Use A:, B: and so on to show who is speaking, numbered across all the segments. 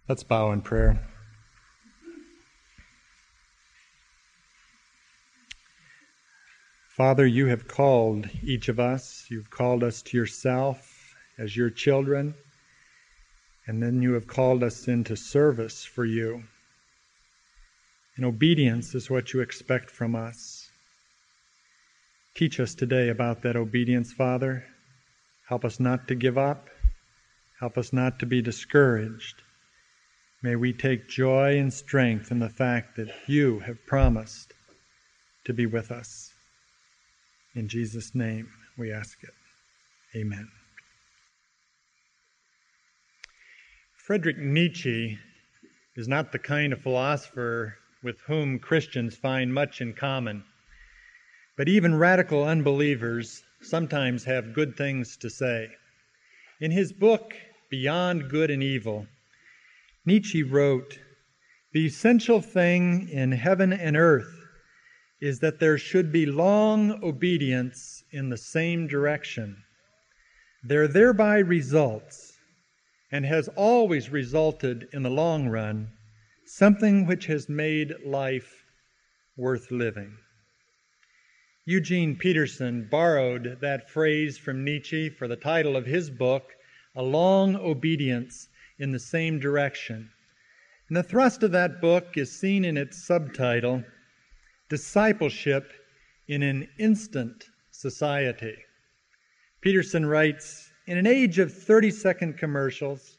A: Let's bow in prayer. Father, you have called each of us. You've called us to yourself as your children, and then you have called us into service for you. And obedience is what you expect from us. Teach us today about that obedience, Father. Help us not to give up. Help us not to be discouraged. May we take joy and strength in the fact that you have promised to be with us. In Jesus' name we ask it. Amen. Friedrich Nietzsche is not the kind of philosopher with whom Christians find much in common. But even radical unbelievers sometimes have good things to say. In his book, Beyond Good and Evil, Nietzsche wrote, "The essential thing in heaven and earth is that there should be long obedience in the same direction. There thereby results, and has always resulted in the long run, something which has made life worth living." Eugene Peterson borrowed that phrase from Nietzsche for the title of his book, A Long Obedience in the Same Direction. And the thrust of that book is seen in its subtitle, Discipleship in an Instant Society. Peterson writes, in an age of 30-second commercials,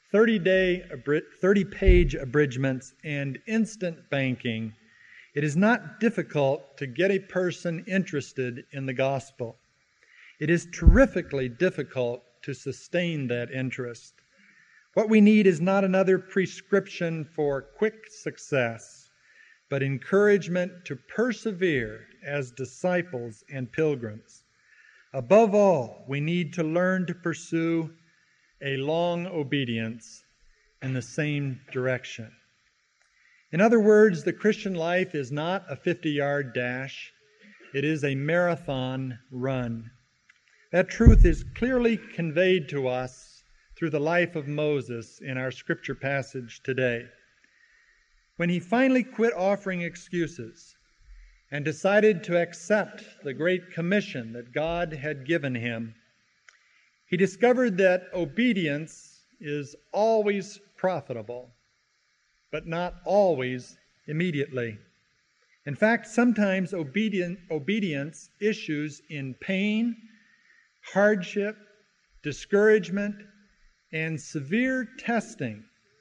A: 30-page abridgments, and instant banking, it is not difficult to get a person interested in the gospel. It is terrifically difficult to sustain that interest. What we need is not another prescription for quick success, but encouragement to persevere as disciples and pilgrims. Above all, we need to learn to pursue a long obedience in the same direction. In other words, the Christian life is not a 50-yard dash. It is a marathon run. That truth is clearly conveyed to us through the life of Moses in our scripture passage today. When he finally quit offering excuses and decided to accept the great commission that God had given him, he discovered that obedience is always profitable, but not always immediately. In fact, sometimes obedience issues in pain, hardship, discouragement, and severe testing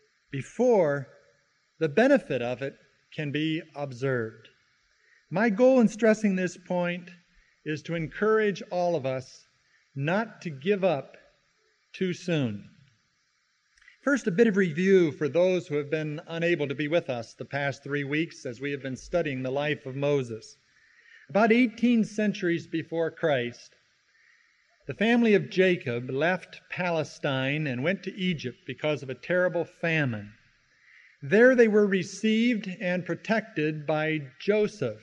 A: before the benefit of it can be observed. My goal in stressing this point is to encourage all of us not to give up too soon. First, a bit of review for those who have been unable to be with us the past 3 weeks as we have been studying the life of Moses. About 18 centuries before Christ, the family of Jacob left Palestine and went to Egypt because of a terrible famine. There they were received and protected by Joseph,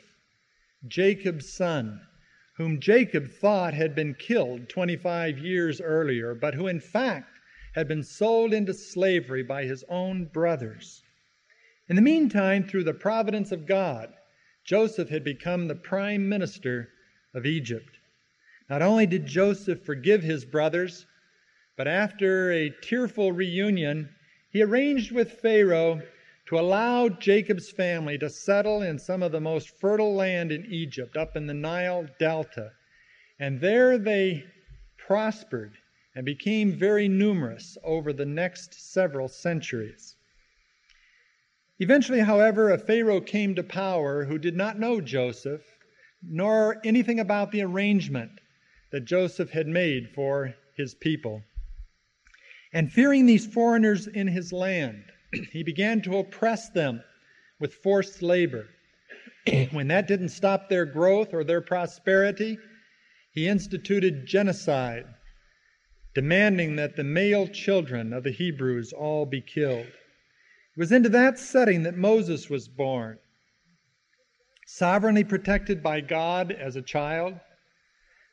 A: Jacob's son, whom Jacob thought had been killed 25 years earlier, but who in fact had been sold into slavery by his own brothers. In the meantime, through the providence of God, Joseph had become the prime minister of Egypt. Not only did Joseph forgive his brothers, but after a tearful reunion, he arranged with Pharaoh to allow Jacob's family to settle in some of the most fertile land in Egypt, up in the Nile Delta. And there they prospered and became very numerous over the next several centuries. Eventually, however, a Pharaoh came to power who did not know Joseph, nor anything about the arrangement that Joseph had made for his people. And fearing these foreigners in his land, he began to oppress them with forced labor. When that didn't stop their growth or their prosperity, he instituted genocide, demanding that the male children of the Hebrews all be killed. It was into that setting that Moses was born. Sovereignly protected by God as a child,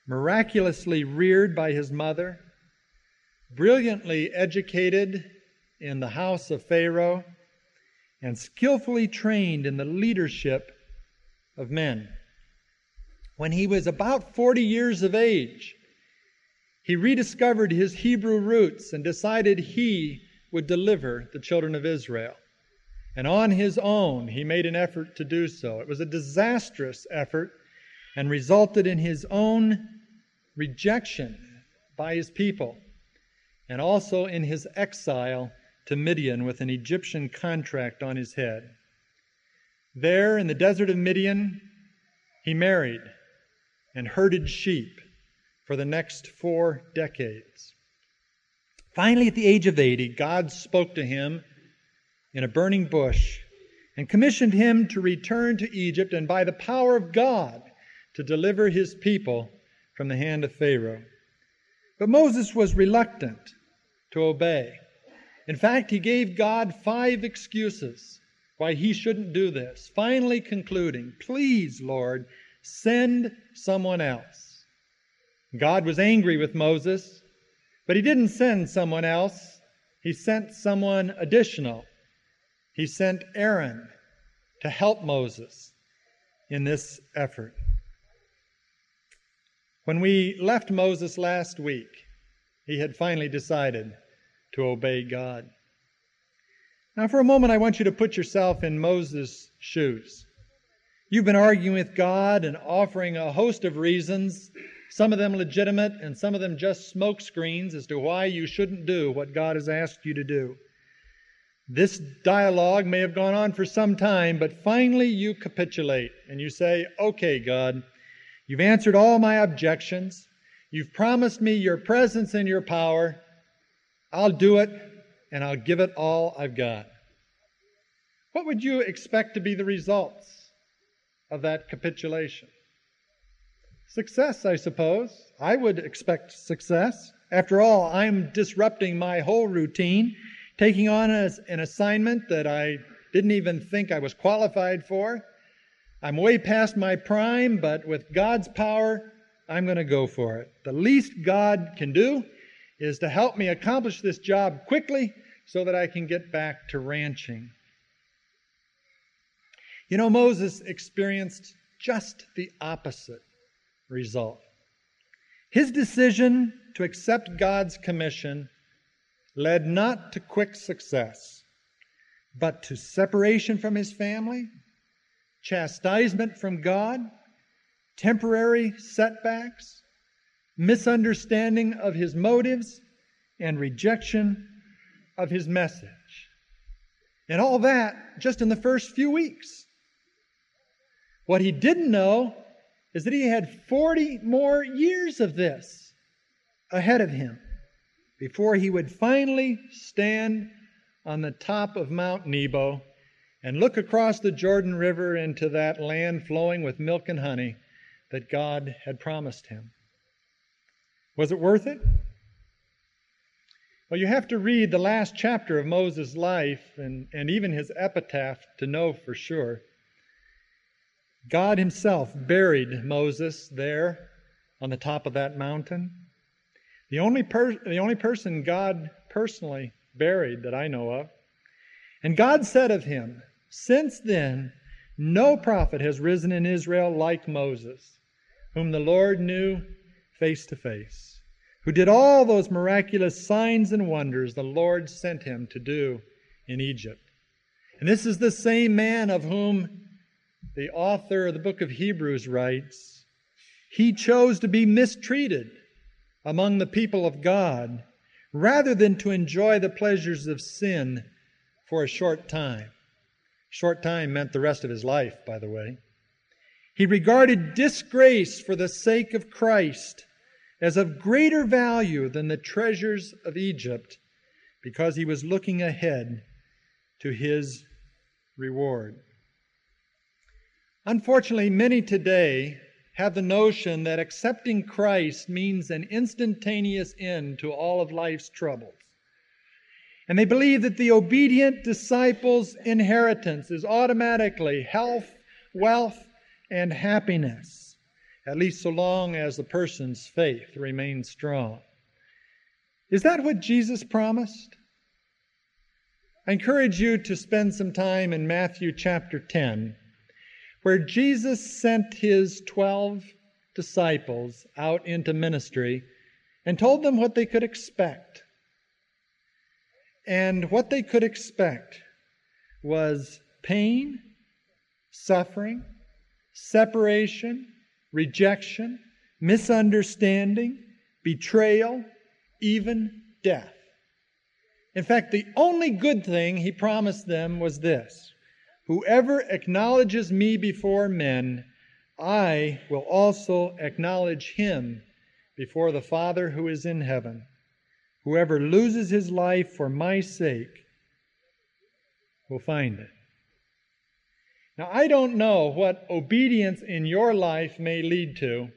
A: miraculously reared by his mother, brilliantly educated in the house of Pharaoh and skillfully trained in the leadership of men. When he was about 40 years of age, he rediscovered his Hebrew roots and decided he would deliver the children of Israel. And on his own, he made an effort to do so. It was a disastrous effort and resulted in his own rejection by his people, and also in his exile to Midian with an Egyptian contract on his head. There in the desert of Midian, he married and herded sheep for the next 4 decades. Finally, at the age of 80, God spoke to him in a burning bush and commissioned him to return to Egypt and by the power of God to deliver his people from the hand of Pharaoh. But Moses was reluctant to obey. In fact, he gave God 5 excuses why he shouldn't do this, finally concluding, "Please, Lord, send someone else." God was angry with Moses, but he didn't send someone else. He sent someone additional. He sent Aaron to help Moses in this effort. When we left Moses last week, he had finally decided to obey God. Now, for a moment, I want you to put yourself in Moses' shoes. You've been arguing with God and offering a host of reasons, some of them legitimate and some of them just smoke screens as to why you shouldn't do what God has asked you to do. This dialogue may have gone on for some time, but finally you capitulate and you say, "Okay, God, you've answered all my objections. You've promised me your presence and your power. I'll do it, and I'll give it all I've got." What would you expect to be the results of that capitulation? Success, I suppose. I would expect success. After all, I'm disrupting my whole routine, taking on an assignment that I didn't even think I was qualified for. I'm way past my prime, but with God's power, I'm going to go for it. The least God can do is to help me accomplish this job quickly so that I can get back to ranching. You know, Moses experienced just the opposite result. His decision to accept God's commission led not to quick success, but to separation from his family, chastisement from God, temporary setbacks, misunderstanding of his motives, and rejection of his message. And all that just in the first few weeks. What he didn't know is that he had 40 more years of this ahead of him before he would finally stand on the top of Mount Nebo and look across the Jordan River into that land flowing with milk and honey that God had promised him. Was it worth it? Well, you have to read the last chapter of Moses' life and even his epitaph to know for sure. God himself buried Moses there on the top of that mountain. The only person God personally buried that I know of. And God said of him, "Since then, no prophet has risen in Israel like Moses, whom the Lord knew face to face, who did all those miraculous signs and wonders the Lord sent him to do in Egypt." And this is the same man of whom the author of the book of Hebrews writes, "He chose to be mistreated among the people of God rather than to enjoy the pleasures of sin for a short time." Short time meant the rest of his life, by the way. He regarded disgrace for the sake of Christ as of greater value than the treasures of Egypt because he was looking ahead to his reward. Unfortunately, many today have the notion that accepting Christ means an instantaneous end to all of life's troubles. And they believe that the obedient disciple's inheritance is automatically health, wealth, and happiness, at least so long as the person's faith remains strong. Is that what Jesus promised? I encourage you to spend some time in Matthew chapter 10, where Jesus sent his 12 disciples out into ministry and told them what they could expect. And what they could expect was pain, suffering, separation, rejection, misunderstanding, betrayal, even death. In fact, the only good thing he promised them was this: whoever acknowledges me before men, I will also acknowledge him before the Father who is in heaven. Whoever loses his life for my sake will find it. Now, I don't know what obedience in your life may lead to,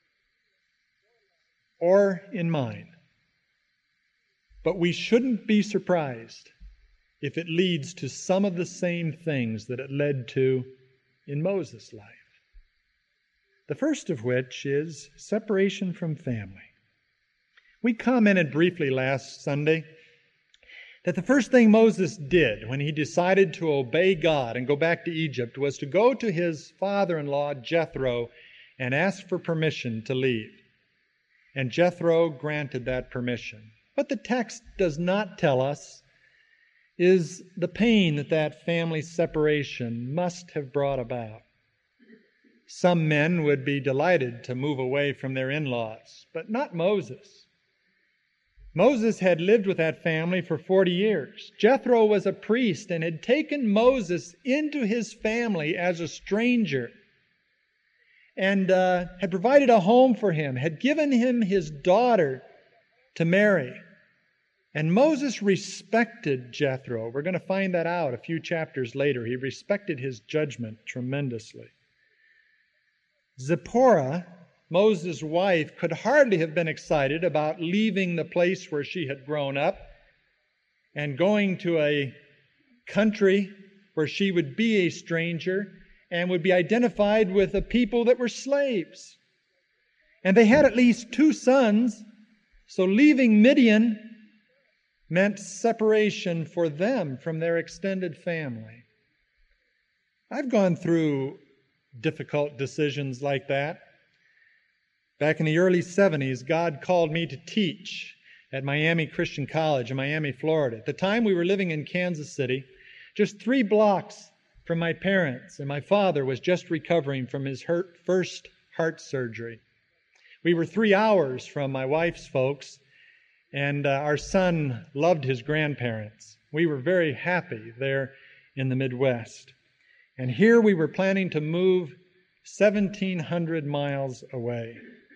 A: or in mine. But we shouldn't be surprised if it leads to some of the same things that it led to in Moses' life. The first of which is separation from family. We commented briefly last Sunday that the first thing Moses did when he decided to obey God and go back to Egypt was to go to his father-in-law, Jethro, and ask for permission to leave. And Jethro granted that permission. What the text does not tell us is the pain that family separation must have brought about. Some men would be delighted to move away from their in-laws, but not Moses. Moses had lived with that family for 40 years. Jethro was a priest and had taken Moses into his family as a stranger and had provided a home for him, had given him his daughter to marry. And Moses respected Jethro. We're going to find that out a few chapters later. He respected his judgment tremendously. Zipporah, Moses' wife, could hardly have been excited about leaving the place where she had grown up and going to a country where she would be a stranger and would be identified with a people that were slaves. And they had at least 2 sons, so leaving Midian meant separation for them from their extended family. I've gone through difficult decisions like that. Back in the early 70s, God called me to teach at Miami Christian College in Miami, Florida. At the time, we were living in Kansas City, just 3 blocks from my parents, and my father was just recovering from his first heart surgery. We were 3 hours from my wife's folks, and our son loved his grandparents. We were very happy there in the Midwest. And here we were planning to move 1,700 miles away.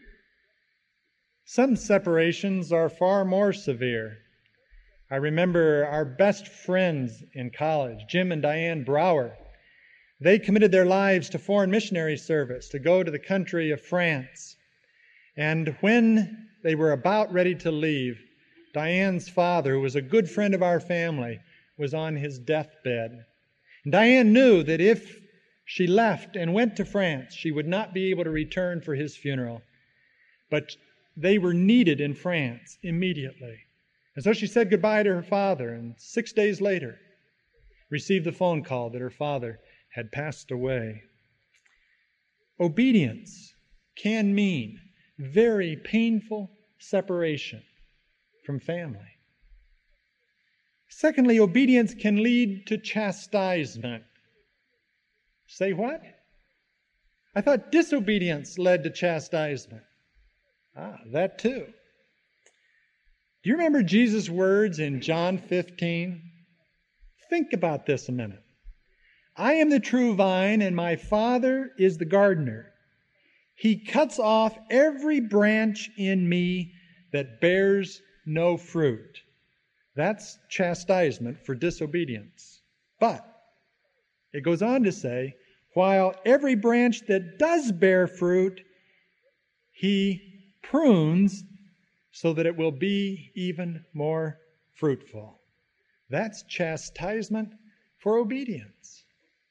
A: Some separations are far more severe. I remember our best friends in college, Jim and Diane Brower. They committed their lives to foreign missionary service to go to the country of France. And when they were about ready to leave, Diane's father, who was a good friend of our family, was on his deathbed. And Diane knew that if she left and went to France, she would not be able to return for his funeral. But they were needed in France immediately. And so she said goodbye to her father, and 6 days later received the phone call that her father had passed away. Obedience can mean very painful separation from family. Secondly, obedience can lead to chastisement. Say what? I thought disobedience led to chastisement. That too. Do you remember Jesus' words in John 15? Think about this a minute. I am the true vine, and my Father is the gardener. He cuts off every branch in me that bears no fruit. That's chastisement for disobedience. But it goes on to say, while every branch that does bear fruit, He prunes so that it will be even more fruitful. That's chastisement for obedience.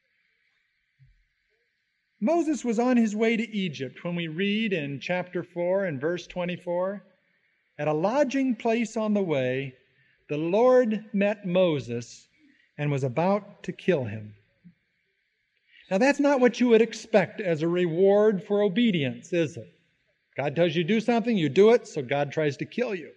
A: Moses was on his way to Egypt when we read in chapter 4 and verse 24, at a lodging place on the way, the Lord met Moses and was about to kill him. Now, that's not what you would expect as a reward for obedience, is it? God tells you to do something, you do it, so God tries to kill you.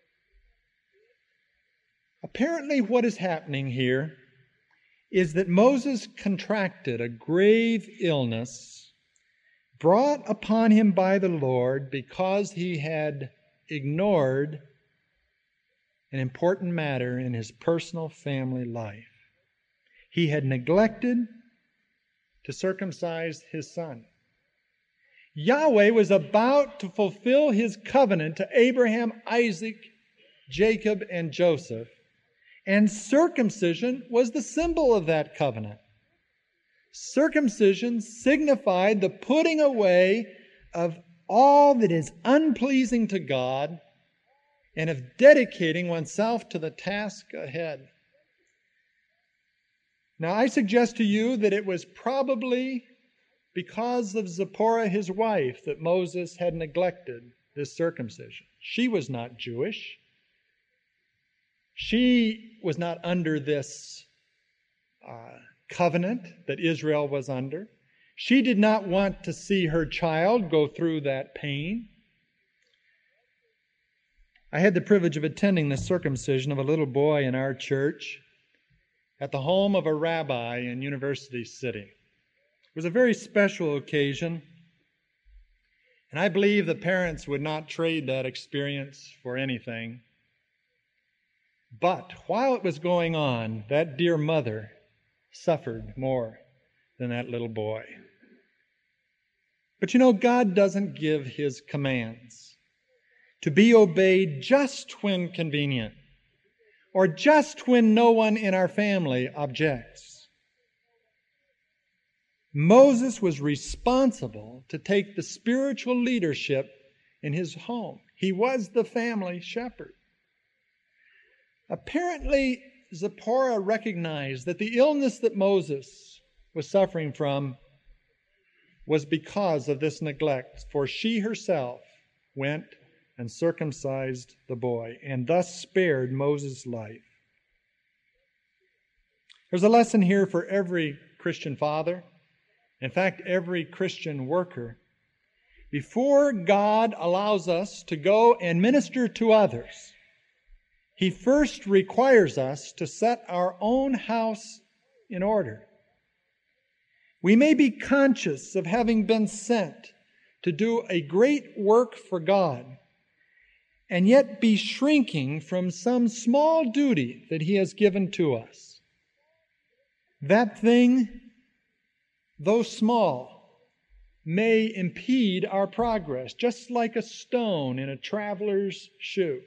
A: Apparently, what is happening here is that Moses contracted a grave illness brought upon him by the Lord because he had ignored an important matter in his personal family life. He had neglected to circumcise his son. Yahweh was about to fulfill his covenant to Abraham, Isaac, Jacob, and Joseph, and circumcision was the symbol of that covenant. Circumcision signified the putting away of all that is unpleasing to God and of dedicating oneself to the task ahead. Now, I suggest to you that it was probably because of Zipporah, his wife, that Moses had neglected this circumcision. She was not Jewish. She was not under this covenant that Israel was under. She did not want to see her child go through that pain. I had the privilege of attending the circumcision of a little boy in our church at the home of a rabbi in University City. It was a very special occasion, and I believe the parents would not trade that experience for anything. But while it was going on, that dear mother suffered more than that little boy. But you know, God doesn't give his commands to be obeyed just when convenient, or just when no one in our family objects. Moses was responsible to take the spiritual leadership in his home. He was the family shepherd. Apparently, Zipporah recognized that the illness that Moses was suffering from was because of this neglect, for she herself went and circumcised the boy, and thus spared Moses' life. There's a lesson here for every Christian father, in fact, every Christian worker. Before God allows us to go and minister to others, He first requires us to set our own house in order. We may be conscious of having been sent to do a great work for God, and yet be shrinking from some small duty that He has given to us. That thing, though small, may impede our progress, just like a stone in a traveler's shoe.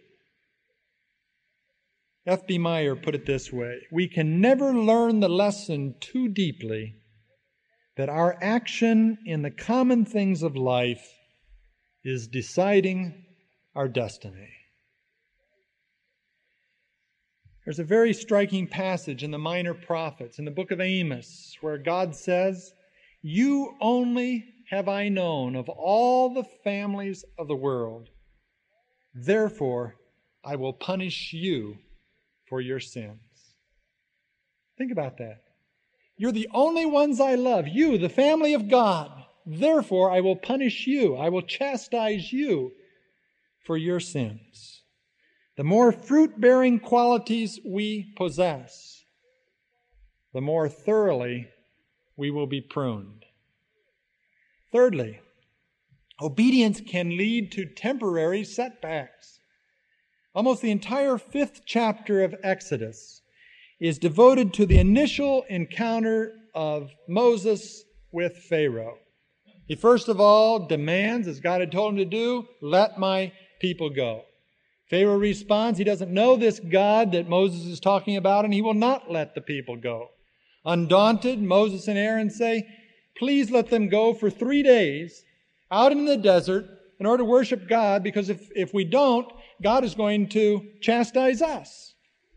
A: F.B. Meyer put it this way: we can never learn the lesson too deeply that our action in the common things of life is deciding our destiny. There's a very striking passage in the Minor Prophets, in the book of Amos, where God says, "You only have I known of all the families of the world. Therefore, I will punish you for your sins." Think about that. You're the only ones I love, you, the family of God. Therefore, I will punish you. I will chastise you for your sins. The more fruit-bearing qualities we possess, the more thoroughly we will be pruned. Thirdly, obedience can lead to temporary setbacks. Almost the entire 5th chapter of Exodus is devoted to the initial encounter of Moses with Pharaoh. He first of all demands, as God had told him to do, "Let my people go." Pharaoh responds, he doesn't know this God that Moses is talking about, and he will not let the people go. Undaunted, Moses and Aaron say, "Please let them go for 3 days out in the desert in order to worship God, because if we don't, God is going to chastise us."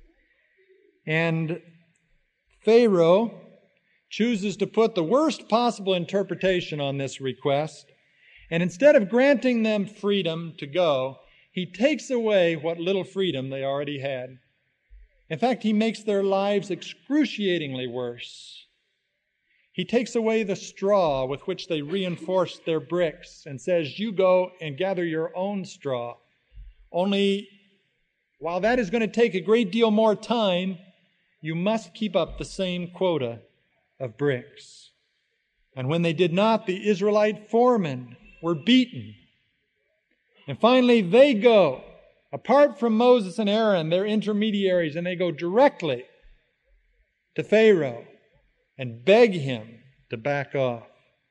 A: And Pharaoh chooses to put the worst possible interpretation on this request. And instead of granting them freedom to go, he takes away what little freedom they already had. In fact, he makes their lives excruciatingly worse. He takes away the straw with which they reinforce their bricks and says, you go and gather your own straw. Only, while that is going to take a great deal more time, you must keep up the same quota of bricks. And when they did not, the Israelite foremen were beaten. And finally, they go, apart from Moses and Aaron, their intermediaries, and they go directly to Pharaoh and beg him to back off.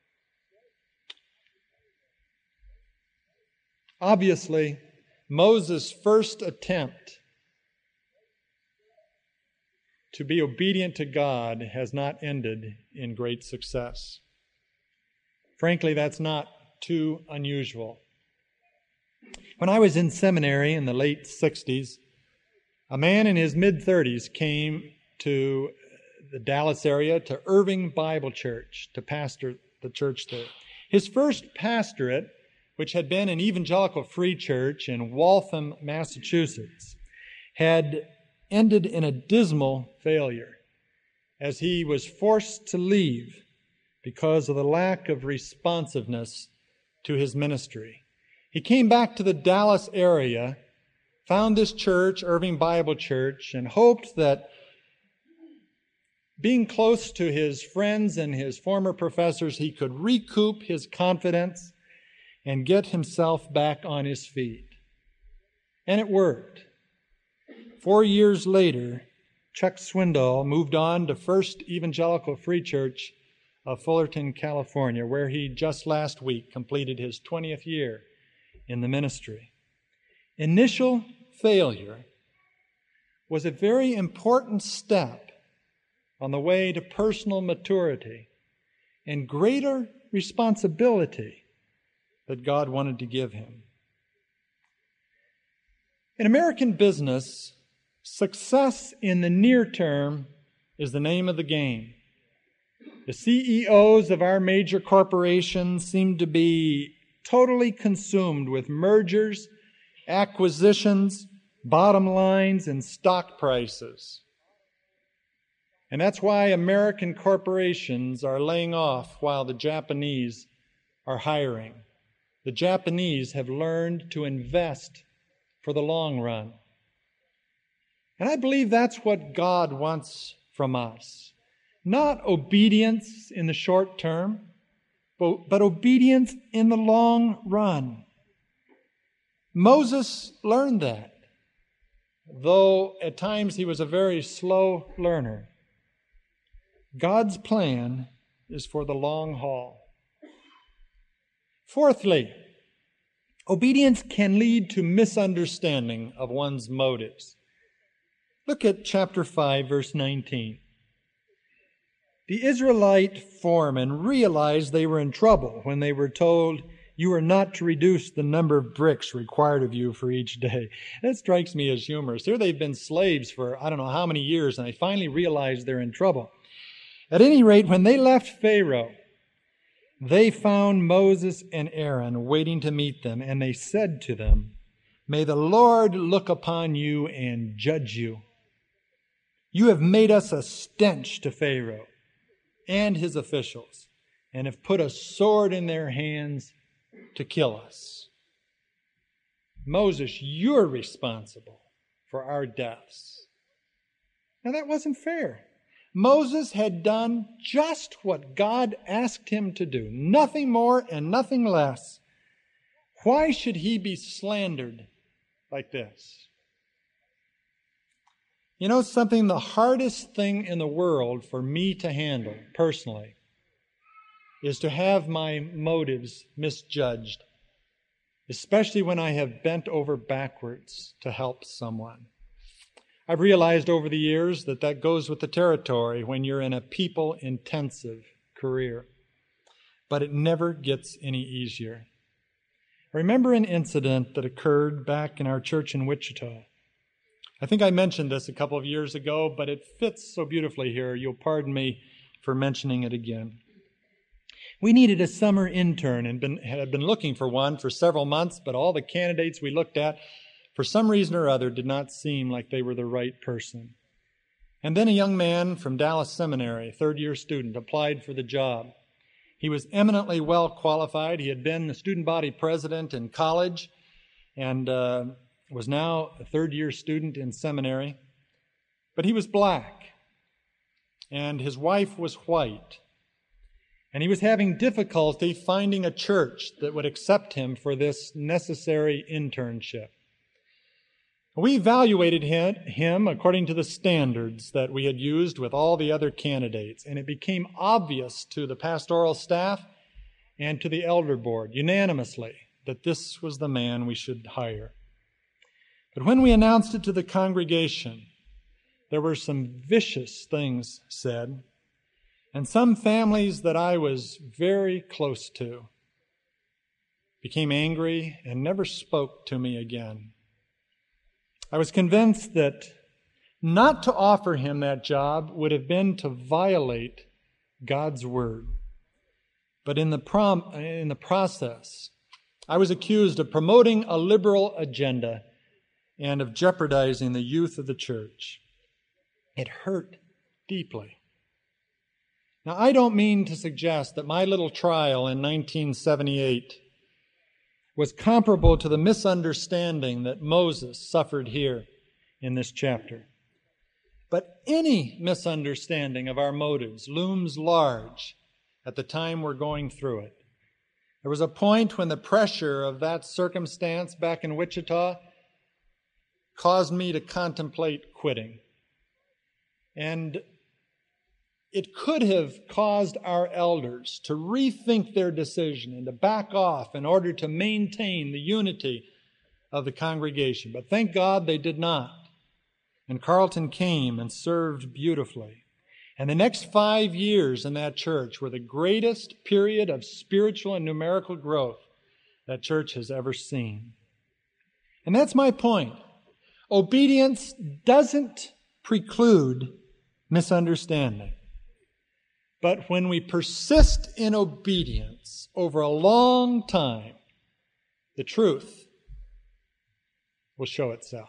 A: Obviously, Moses' first attempt to be obedient to God has not ended in great success. Frankly, that's not too unusual. When I was in seminary in the late 60s, a man in his mid-30s came to the Dallas area to Irving Bible Church to pastor the church there. His first pastorate, which had been an evangelical free church in Waltham, Massachusetts, had ended in a dismal failure as he was forced to leave because of the lack of responsiveness to his ministry. He came back to the Dallas area, found this church, Irving Bible Church, and hoped that being close to his friends and his former professors, he could recoup his confidence and get himself back on his feet. And it worked. 4 years later, Chuck Swindoll moved on to First Evangelical Free Church of Fullerton, California, where he just last week completed his 20th year in the ministry. Initial failure was a very important step on the way to personal maturity and greater responsibility that God wanted to give him. In American business, success in the near term is the name of the game. The CEOs of our major corporations seem to be totally consumed with mergers, acquisitions, bottom lines, and stock prices. And that's why American corporations are laying off while the Japanese are hiring. The Japanese have learned to invest for the long run. And I believe that's what God wants from us. Not obedience in the short term, but obedience in the long run. Moses learned that, though at times he was a very slow learner. God's plan is for the long haul. Fourthly, obedience can lead to misunderstanding of one's motives. Look at chapter 5, verse 19. The Israelite foremen realized they were in trouble when they were told, "You are not to reduce the number of bricks required of you for each day." That strikes me as humorous. Here they've been slaves for I don't know how many years, and they finally realize they're in trouble. At any rate, when they left Pharaoh, they found Moses and Aaron waiting to meet them, and they said to them, "May the Lord look upon you and judge you. You have made us a stench to Pharaoh and his officials, and have put a sword in their hands to kill us. Moses, you're responsible for our deaths." Now that wasn't fair. Moses had done just what God asked him to do, nothing more and nothing less. Why should he be slandered like this? You know something, the hardest thing in the world for me to handle personally is to have my motives misjudged, especially when I have bent over backwards to help someone. I've realized over the years that goes with the territory when you're in a people-intensive career, but it never gets any easier. I remember an incident that occurred back in our church in Wichita. I think I mentioned this a couple of years ago, but it fits so beautifully here. You'll pardon me for mentioning it again. We needed a summer intern and had been looking for one for several months, but all the candidates we looked at, for some reason or other, did not seem like they were the right person. And then a young man from Dallas Seminary, third-year student, applied for the job. He was eminently well qualified. He had been the student body president in college and was now a third-year student in seminary. But he was black, and his wife was white. And he was having difficulty finding a church that would accept him for this necessary internship. We evaluated him according to the standards that we had used with all the other candidates, and it became obvious to the pastoral staff and to the elder board unanimously that this was the man we should hire. But when we announced it to the congregation, there were some vicious things said, and some families that I was very close to became angry and never spoke to me again. I was convinced that not to offer him that job would have been to violate God's word. But in the process, I was accused of promoting a liberal agenda and of jeopardizing the youth of the church. It hurt deeply. Now, I don't mean to suggest that my little trial in 1978 was comparable to the misunderstanding that Moses suffered here in this chapter. But any misunderstanding of our motives looms large at the time we're going through it. There was a point when the pressure of that circumstance back in Wichita caused me to contemplate quitting. And it could have caused our elders to rethink their decision and to back off in order to maintain the unity of the congregation. But thank God they did not. And Carlton came and served beautifully. And the next 5 years in that church were the greatest period of spiritual and numerical growth that church has ever seen. And that's my point. Obedience doesn't preclude misunderstanding. But when we persist in obedience over a long time, the truth will show itself.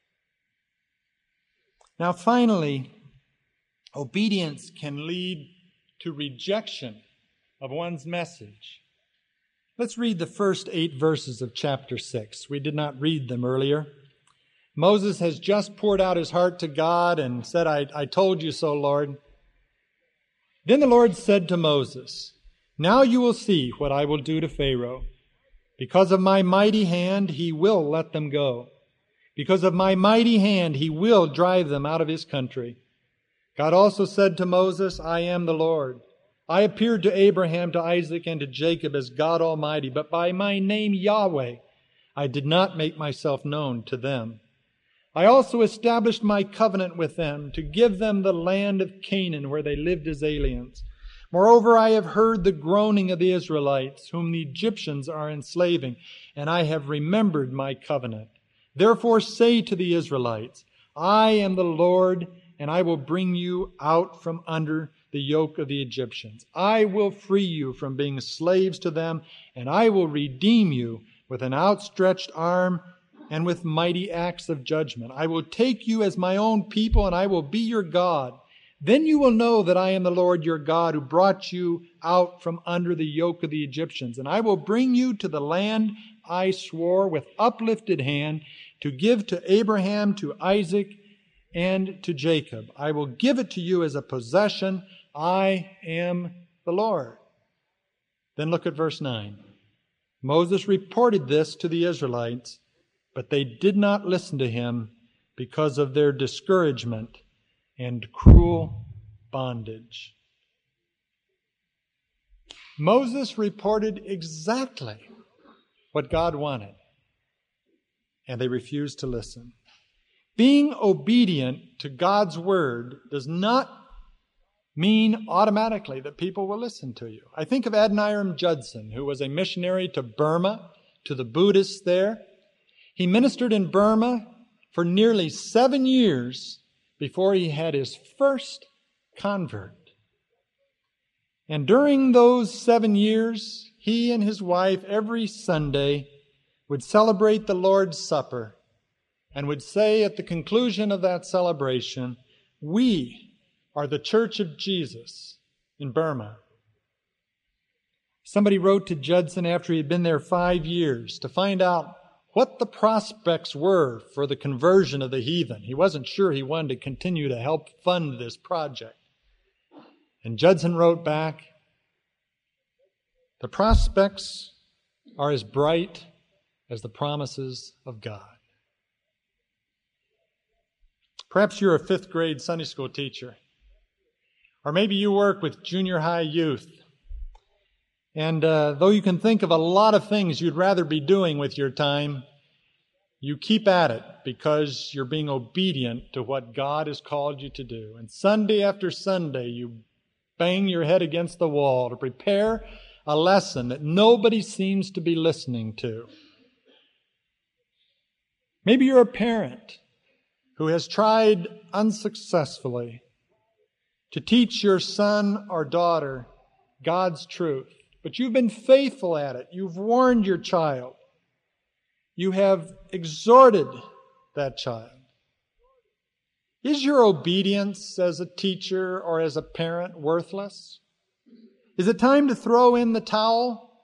A: Now, finally, obedience can lead to rejection of one's message. Let's read the first 8 verses of chapter 6. We did not read them earlier. Moses has just poured out his heart to God and said, I told you so, Lord. Then the Lord said to Moses, "Now you will see what I will do to Pharaoh. Because of my mighty hand, he will let them go. Because of my mighty hand, he will drive them out of his country." God also said to Moses, "I am the Lord. I appeared to Abraham, to Isaac, and to Jacob as God Almighty, but by my name Yahweh I did not make myself known to them. I also established my covenant with them to give them the land of Canaan where they lived as aliens. Moreover, I have heard the groaning of the Israelites, whom the Egyptians are enslaving, and I have remembered my covenant. Therefore say to the Israelites, I am the Lord, and I will bring you out from under the yoke of the Egyptians. I will free you from being slaves to them, and I will redeem you with an outstretched arm and with mighty acts of judgment. I will take you as my own people, and I will be your God. Then you will know that I am the Lord your God, who brought you out from under the yoke of the Egyptians. And I will bring you to the land I swore with uplifted hand to give to Abraham, to Isaac, and to Jacob. I will give it to you as a possession. I am the Lord." Then look at verse 9. Moses reported this to the Israelites, but they did not listen to him because of their discouragement and cruel bondage. Moses reported exactly what God wanted, and they refused to listen. Being obedient to God's word does not mean automatically that people will listen to you. I think of Adoniram Judson, who was a missionary to Burma, to the Buddhists there. He ministered in Burma for nearly 7 years before he had his first convert. And during those 7 years, he and his wife every Sunday would celebrate the Lord's Supper and would say at the conclusion of that celebration, We are the Church of Jesus in Burma. Somebody wrote to Judson after he had been there 5 years to find out what the prospects were for the conversion of the heathen. He wasn't sure he wanted to continue to help fund this project. And Judson wrote back, "The prospects are as bright as the promises of God." Perhaps you're a 5th grade Sunday school teacher. Or maybe you work with junior high youth. And though you can think of a lot of things you'd rather be doing with your time, you keep at it because you're being obedient to what God has called you to do. And Sunday after Sunday, you bang your head against the wall to prepare a lesson that nobody seems to be listening to. Maybe you're a parent who has tried unsuccessfully to teach your son or daughter God's truth. But you've been faithful at it. You've warned your child. You have exhorted that child. Is your obedience as a teacher or as a parent worthless? Is it time to throw in the towel?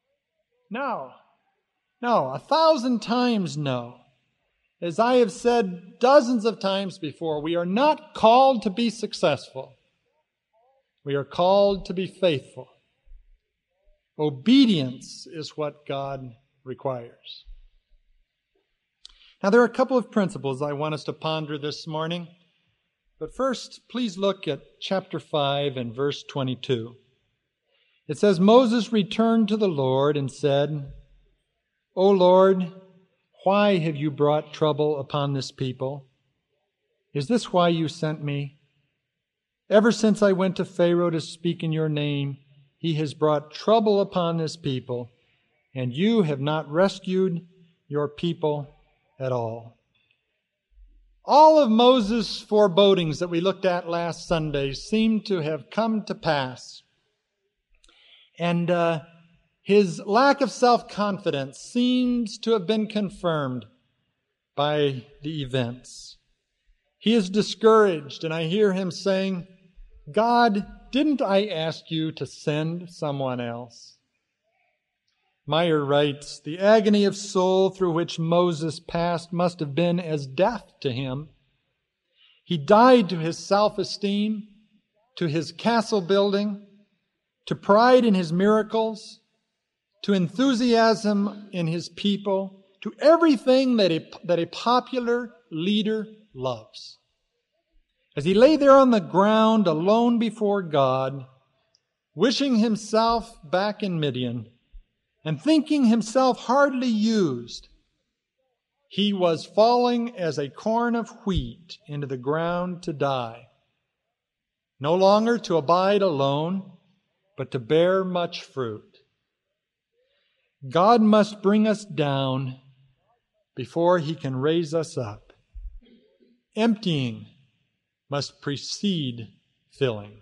A: No. No, 1,000 times no. As I have said dozens of times before, we are not called to be successful. We are called to be faithful. Obedience is what God requires. Now, there are a couple of principles I want us to ponder this morning. But first, please look at chapter 5 and verse 22. It says, "Moses returned to the Lord and said, 'O Lord, why have you brought trouble upon this people? Is this why you sent me? Ever since I went to Pharaoh to speak in your name, he has brought trouble upon this people, and you have not rescued your people at all.'" All of Moses' forebodings that we looked at last Sunday seem to have come to pass. And his lack of self-confidence seems to have been confirmed by the events. He is discouraged, and I hear him saying, "God, didn't I ask you to send someone else?" Meyer writes, "The agony of soul through which Moses passed must have been as death to him. He died to his self-esteem, to his castle building, to pride in his miracles, to enthusiasm in his people, to everything that a popular leader loves. As he lay there on the ground alone before God, wishing himself back in Midian, and thinking himself hardly used, he was falling as a corn of wheat into the ground to die, no longer to abide alone, but to bear much fruit. God must bring us down before he can raise us up. Emptying must precede filling.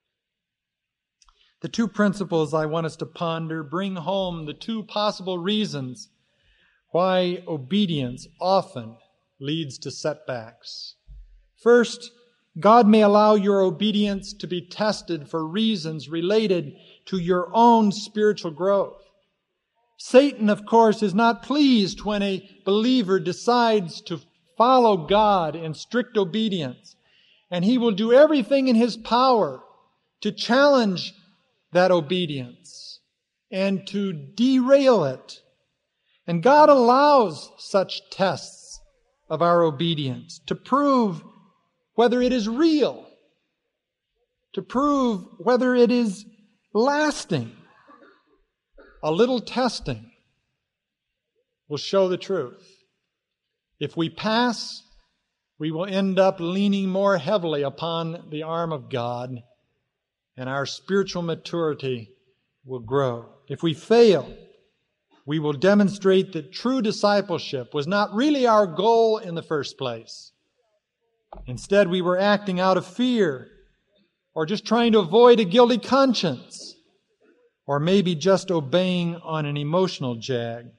A: The two principles I want us to ponder bring home the two possible reasons why obedience often leads to setbacks. First, God may allow your obedience to be tested for reasons related to your own spiritual growth. Satan, of course, is not pleased when a believer decides to follow God in strict obedience, and he will do everything in his power to challenge that obedience and to derail it. And God allows such tests of our obedience to prove whether it is real, to prove whether it is lasting. A little testing will show the truth. If we pass, we will end up leaning more heavily upon the arm of God, and our spiritual maturity will grow. If we fail, we will demonstrate that true discipleship was not really our goal in the first place. Instead, we were acting out of fear, or just trying to avoid a guilty conscience, or maybe just obeying on an emotional jag.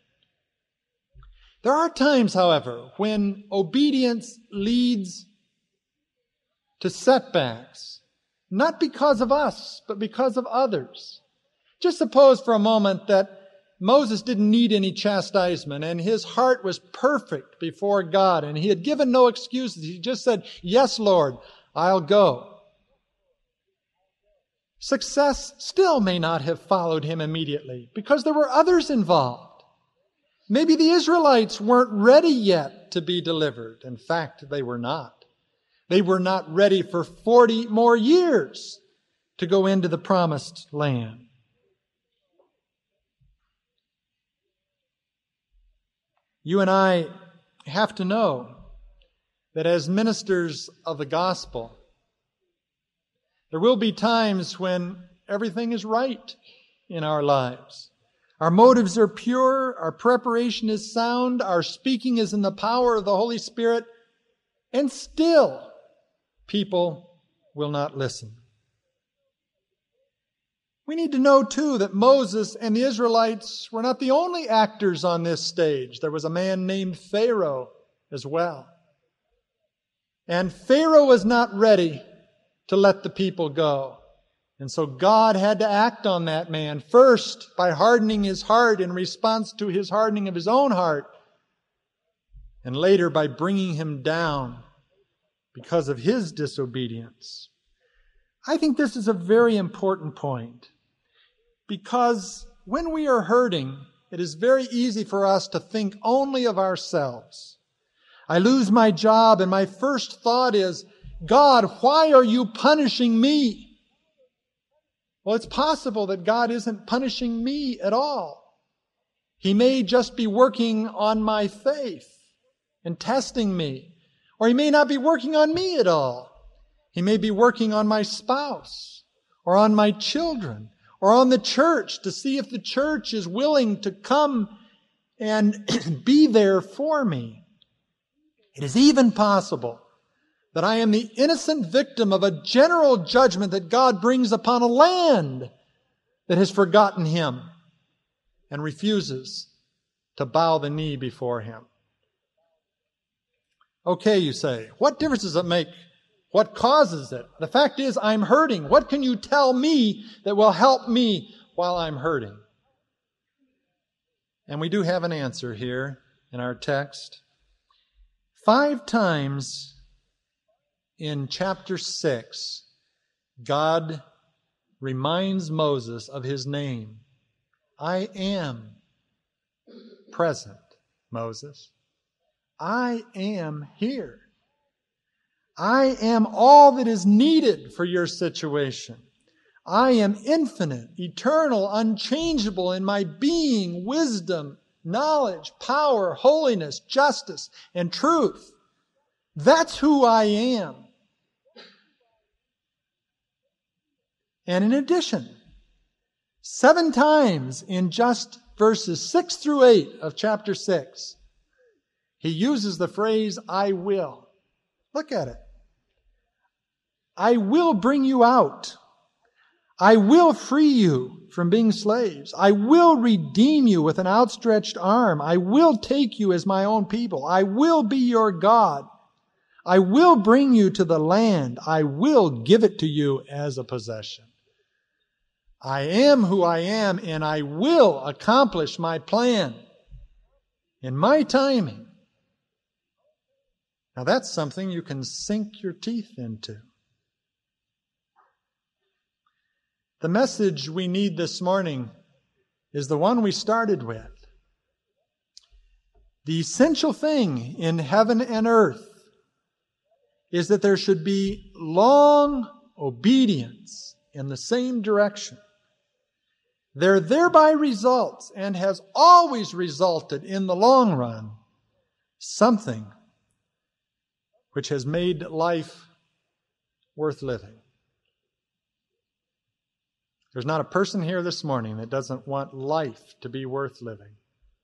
A: There are times, however, when obedience leads to setbacks, not because of us, but because of others. Just suppose for a moment that Moses didn't need any chastisement and his heart was perfect before God and he had given no excuses. He just said, "Yes, Lord, I'll go." Success still may not have followed him immediately because there were others involved. Maybe the Israelites weren't ready yet to be delivered. In fact, they were not. They were not ready for 40 more years to go into the promised land. You and I have to know that as ministers of the gospel, there will be times when everything is right in our lives. Our motives are pure, our preparation is sound, our speaking is in the power of the Holy Spirit, and still people will not listen. We need to know, too, that Moses and the Israelites were not the only actors on this stage. There was a man named Pharaoh as well. And Pharaoh was not ready to let the people go. And so God had to act on that man, first by hardening his heart in response to his hardening of his own heart, and later by bringing him down because of his disobedience. I think this is a very important point, because when we are hurting, it is very easy for us to think only of ourselves. I lose my job and my first thought is, "God, why are you punishing me?" Well, it's possible that God isn't punishing me at all. He may just be working on my faith and testing me. Or He may not be working on me at all. He may be working on my spouse or on my children or on the church to see if the church is willing to come and be there for me. It is even possible that I am the innocent victim of a general judgment that God brings upon a land that has forgotten Him and refuses to bow the knee before Him. Okay, you say, what difference does it make? What causes it? The fact is, I'm hurting. What can you tell me that will help me while I'm hurting? And we do have an answer here in our text. 5 times in chapter 6, God reminds Moses of His name. I am present, Moses. I am here. I am all that is needed for your situation. I am infinite, eternal, unchangeable in my being, wisdom, knowledge, power, holiness, justice, and truth. That's who I am. And in addition, 7 times in just verses 6 through 8 of chapter 6, He uses the phrase, I will. Look at it. I will bring you out. I will free you from being slaves. I will redeem you with an outstretched arm. I will take you as my own people. I will be your God. I will bring you to the land. I will give it to you as a possession. I am who I am, and I will accomplish my plan in my timing. Now that's something you can sink your teeth into. The message we need this morning is the one we started with. The essential thing in heaven and earth is that there should be long obedience in the same direction. There thereby results, and has always resulted in the long run, something which has made life worth living. There's not a person here this morning that doesn't want life to be worth living.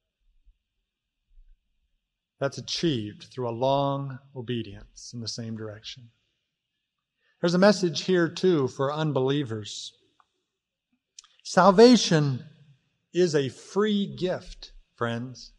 A: That's achieved through a long obedience in the same direction. There's a message here, too, for unbelievers. Salvation is a free gift, friends.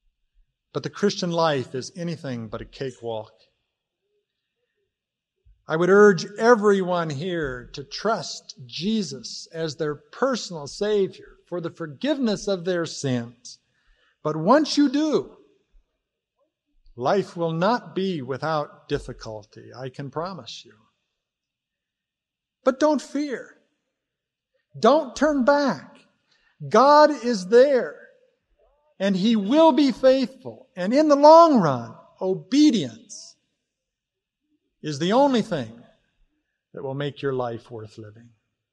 A: But the Christian life is anything but a cakewalk. I would urge everyone here to trust Jesus as their personal Savior for the forgiveness of their sins. But once you do, life will not be without difficulty, I can promise you. But don't fear. Don't turn back. God is there, and He will be faithful. And in the long run, obedience is the only thing that will make your life worth living.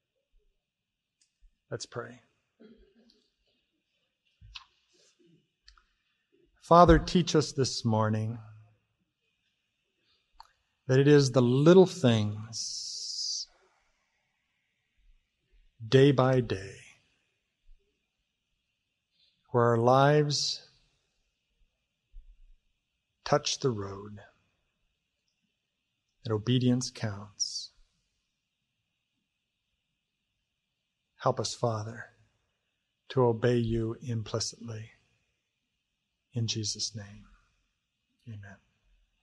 A: Let's pray. Father, teach us this morning that it is the little things, day by day, where our lives touch the road, that obedience counts. Help us, Father, to obey you implicitly. In Jesus' name, amen.